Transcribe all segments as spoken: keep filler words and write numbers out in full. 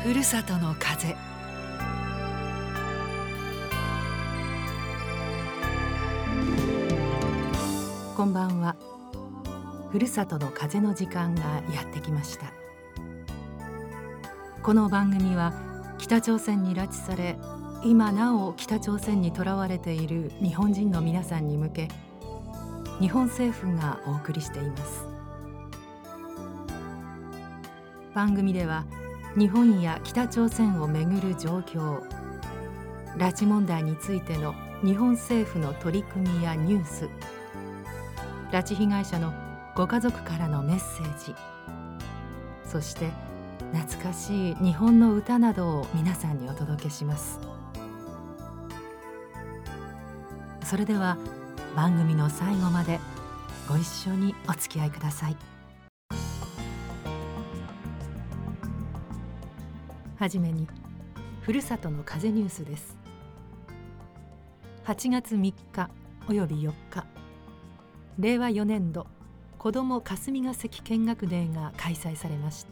ふるさとの風。こんばんは。ふるさとの風の時間がやってきました。この番組は北朝鮮に拉致され、今なお北朝鮮にとらわれている日本人の皆さんに向け、日本政府がお送りしています。番組では日本や北朝鮮をめぐる状況、拉致問題についての日本政府の取り組みやニュース、拉致被害者のご家族からのメッセージ、そして懐かしい日本の歌などを皆さんにお届けします。それでは番組の最後までご一緒にお付き合いください。はじめにふるさとの風ニュースです。はちがつみっかおよびよっか、れいわよねんど子ども霞が関見学デーが開催されました。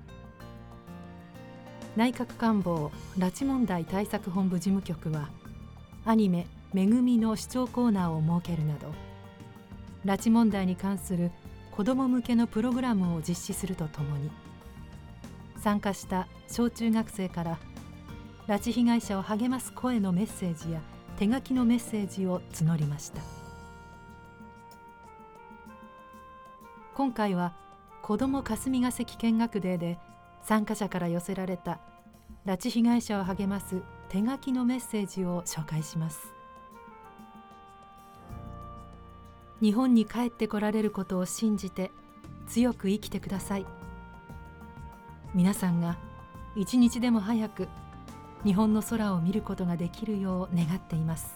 内閣官房拉致問題対策本部事務局はアニメめぐみの視聴コーナーを設けるなど、拉致問題に関する子ども向けのプログラムを実施するとともに、参加した小中学生から拉致被害者を励ます声のメッセージや手書きのメッセージを募りました。今回は子ども霞が関見学デーで参加者から寄せられた拉致被害者を励ます手書きのメッセージを紹介します。日本に帰ってこられることを信じて強く生きてください。皆さんが一日でも早く日本の空を見ることができるよう願っています。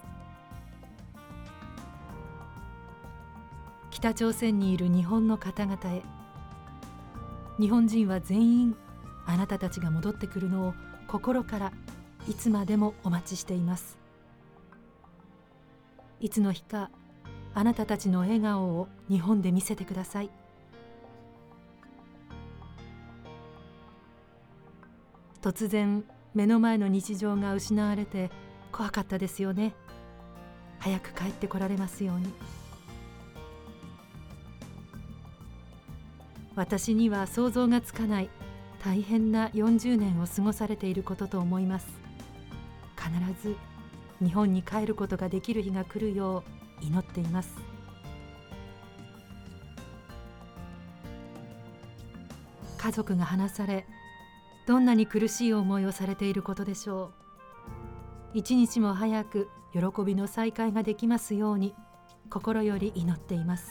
北朝鮮にいる日本の方々へ、日本人は全員あなたたちが戻ってくるのを心からいつまでもお待ちしています。いつの日かあなたたちの笑顔を日本で見せてください。突然目の前の日常が失われて怖かったですよね。早く帰ってこられますように。私には想像がつかない大変なよんじゅうねんを過ごされていることと思います。必ず日本に帰ることができる日が来るよう祈っています。家族が離され、どんなに苦しい思いをされていることでしょう。一日も早く喜びの再会ができますように心より祈っています。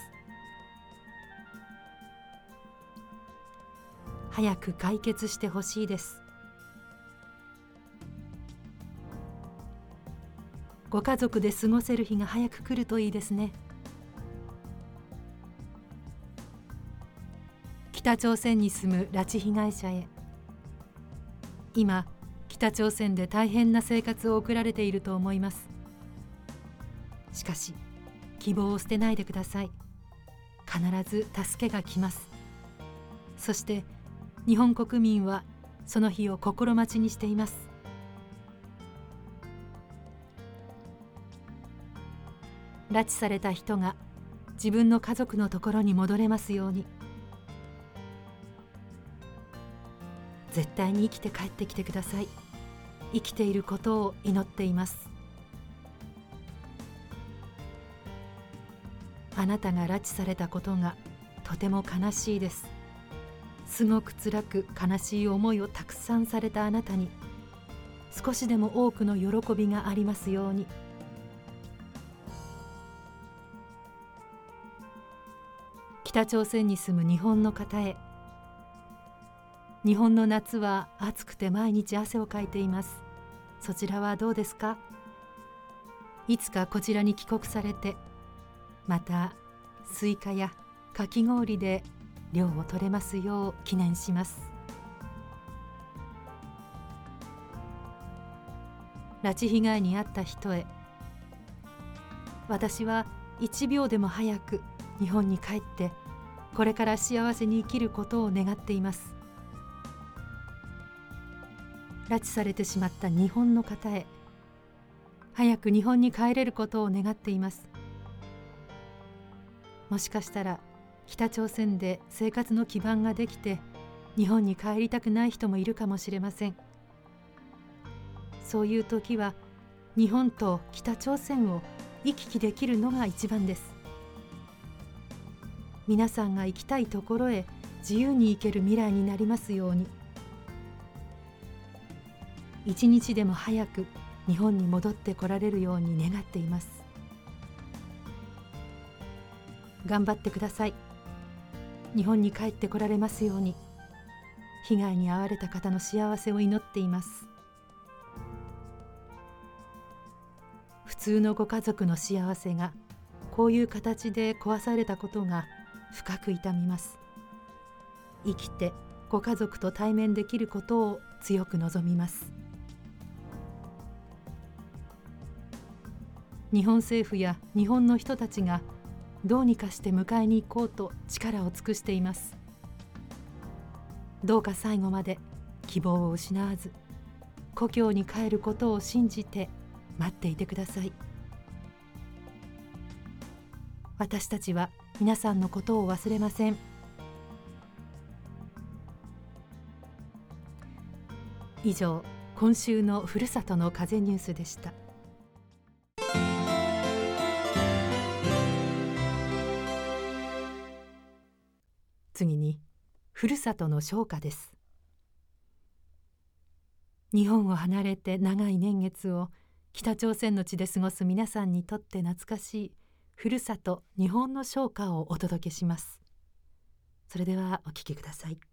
早く解決してほしいです。ご家族で過ごせる日が早く来るといいですね。北朝鮮に住む拉致被害者へ、今北朝鮮で大変な生活を送られていると思います。しかし希望を捨てないでください。必ず助けが来ます。そして日本国民はその日を心待ちにしています。拉致された人が自分の家族のところに戻れますように。絶対に生きて帰ってきてください。生きていることを祈っています。あなたが拉致されたことがとても悲しいです。すごく辛く悲しい思いをたくさんされたあなたに少しでも多くの喜びがありますように。北朝鮮に住む日本の方へ、日本の夏は暑くて毎日汗をかいています。そちらはどうですか？いつかこちらに帰国されて、またスイカやかき氷で涼を取れますよう記念します。拉致被害に遭った人へ、私はいちびょうでも早く日本に帰ってこれから幸せに生きることを願っています。 拉致されてしまった日本の方へ、早く日本に帰れることを願っています。もしかしたら北朝鮮で生活の基盤ができて日本に帰りたくない人もいるかもしれません。そういう時は日本と北朝鮮を行き来できるのが一番です。皆さんが行きたいところへ自由に行ける未来になりますように。一日でも早く日本に戻ってこられるように願っています。頑張ってください。日本に帰ってこられますように。被害に遭われた方の幸せを祈っています。普通のご家族の幸せがこういう形で壊されたことが深く痛みます。生きてご家族と対面できることを強く望みます。日本政府や日本の人たちがどうにかして迎えに行こうと力を尽くしています。どうか最後まで希望を失わず、故郷に帰ることを信じて待っていてください。私たちは皆さんのことを忘れません。以上、今週のふるさとの風ニュースでした。次に、ふるさとの唱歌です。日本を離れて長い年月を北朝鮮の地で過ごす皆さんにとって懐かしいふるさと日本の唱歌をお届けします。それではお聴きください。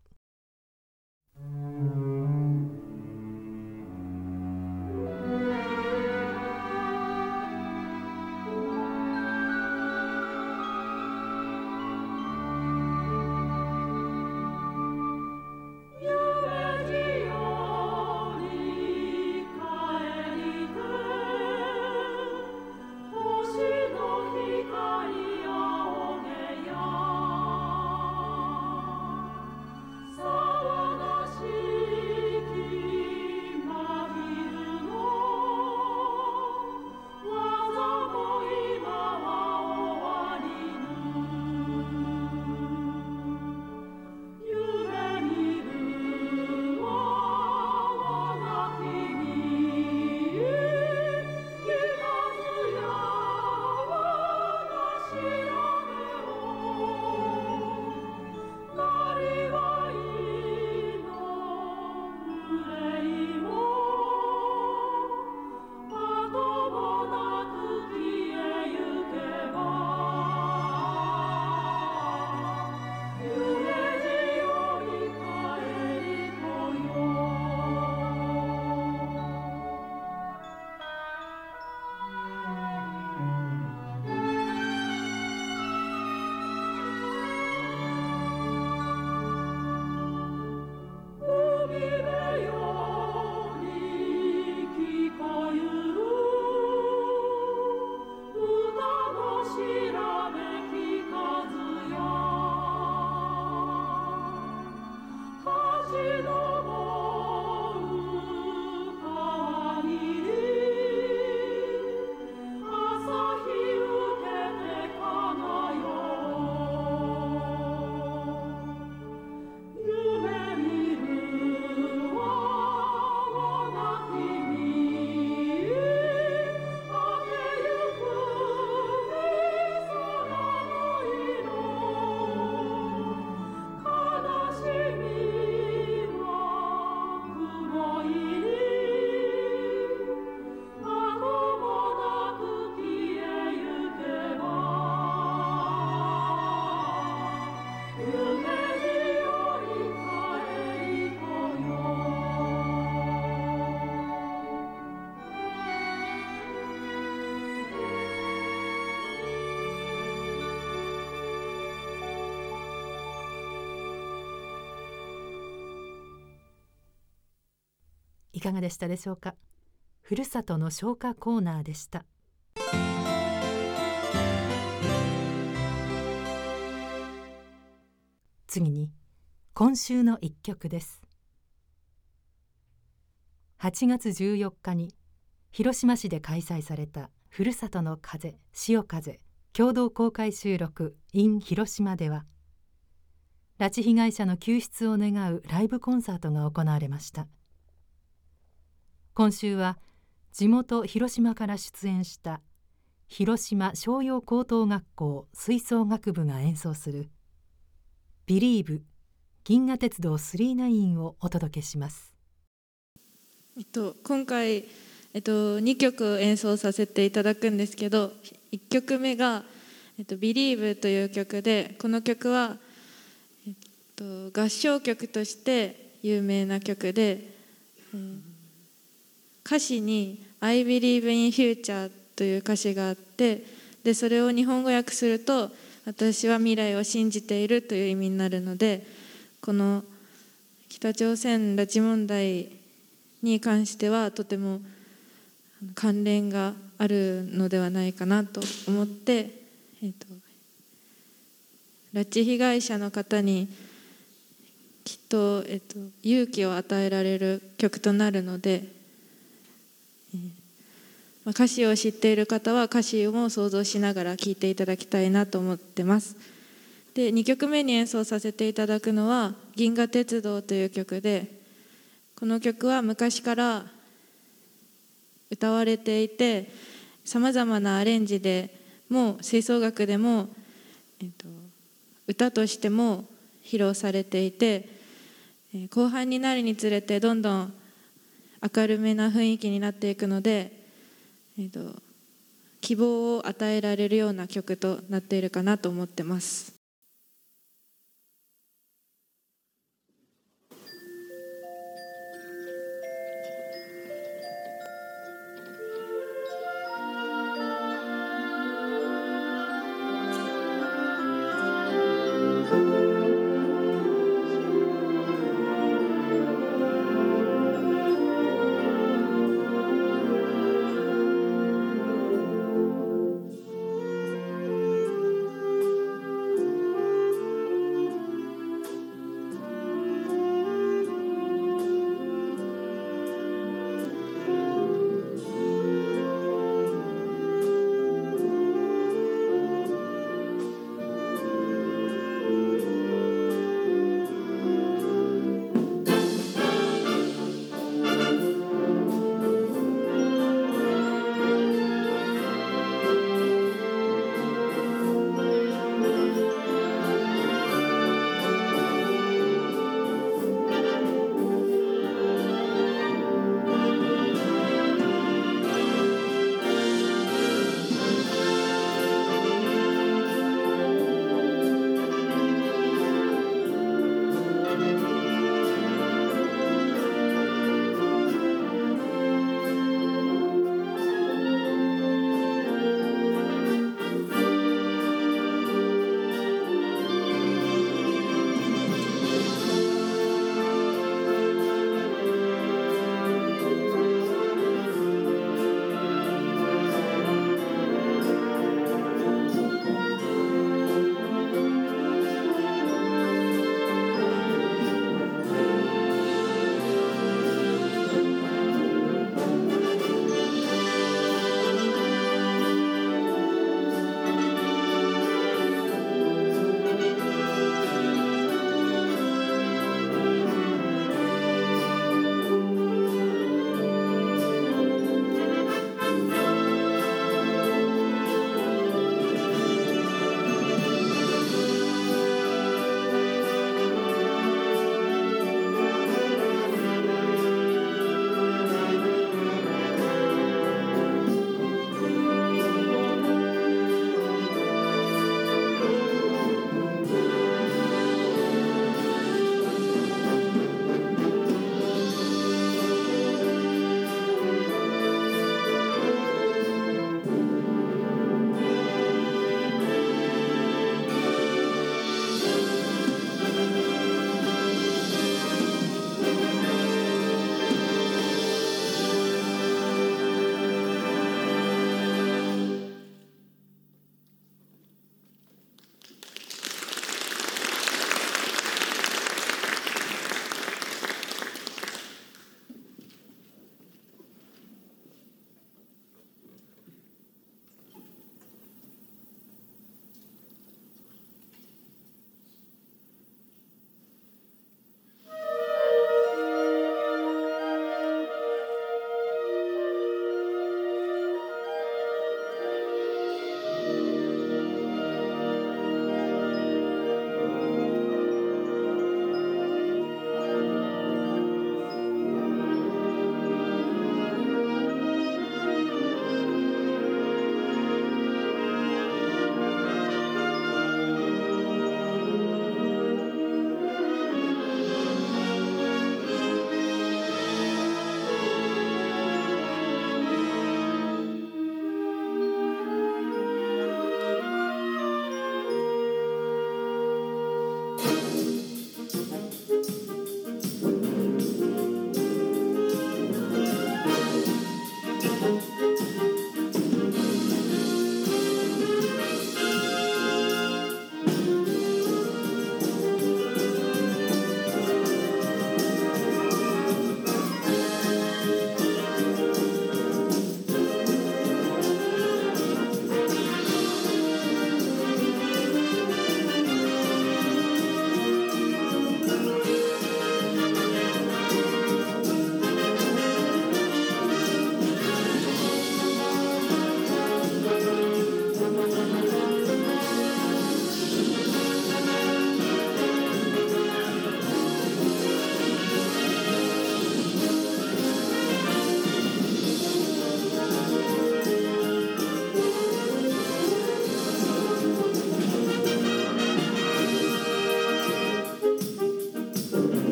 いかがでしたでしょうか。ふるさとの唱歌コーナーでした。次に今週の一曲です。 はちがつじゅうよっかに広島市で開催されたふるさとの風潮風共同公開収録 in 広島では、拉致被害者の救出を願うライブコンサートが行われました。今週は地元広島から出演した広島商陽高等学校吹奏楽部が演奏する「Believe 銀河鉄道さんじゅうきゅう」をお届けします。 えっと、今回、えっと、にきょく演奏させていただくんですけど、いっきょくめが「えっと、Believe」という曲で、この曲は、えっと、合唱曲として有名な曲で、えー、歌詞に「I believe in future」という歌詞があって、でそれを日本語訳すると「私は未来を信じている」という意味になるので、この北朝鮮拉致問題に関してはとても関連があるのではないかなと思って、えっと、拉致被害者の方にきっと、えっと、勇気を与えられる曲となるので、えーまあ、歌詞を知っている方は歌詞も想像しながら聴いていただきたいなと思ってます。でにきょくめに演奏させていただくのは「銀河鉄道」という曲で、この曲は昔から歌われていて、さまざまなアレンジでも吹奏楽でも、えっと、歌としても披露されていて、後半になるにつれてどんどん明るめな雰囲気になっていくので、えっと、希望を与えられるような曲となっているかなと思ってます。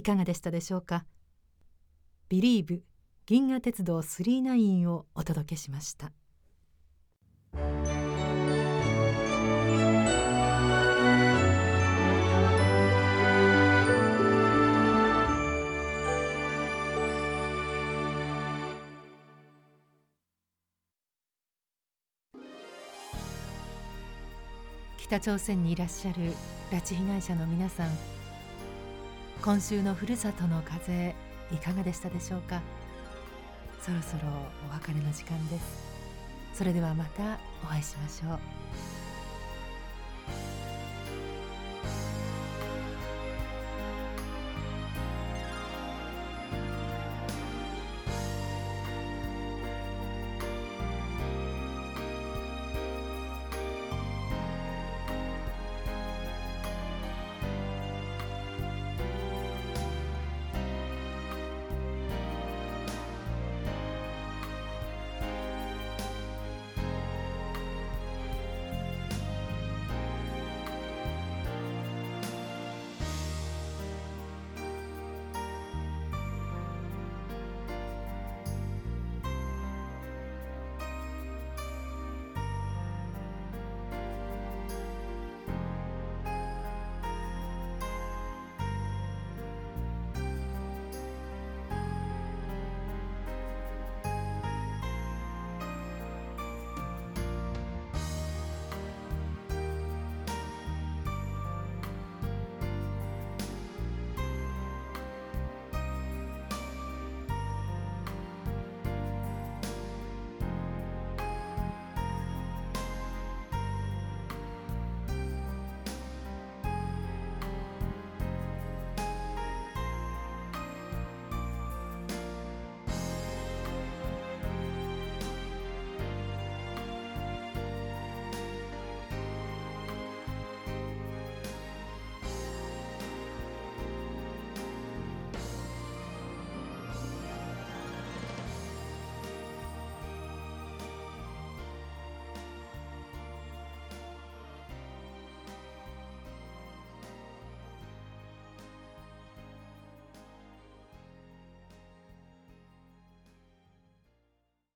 かがでしたでしょうか。ビリーブ銀河鉄道さんじゅうきゅうをお届けしました。北朝鮮にいらっしゃる拉致被害者の皆さん、今週のふるさとの風いかがでしたでしょうか。そろそろお別れの時間です。それではまたお会いしましょう。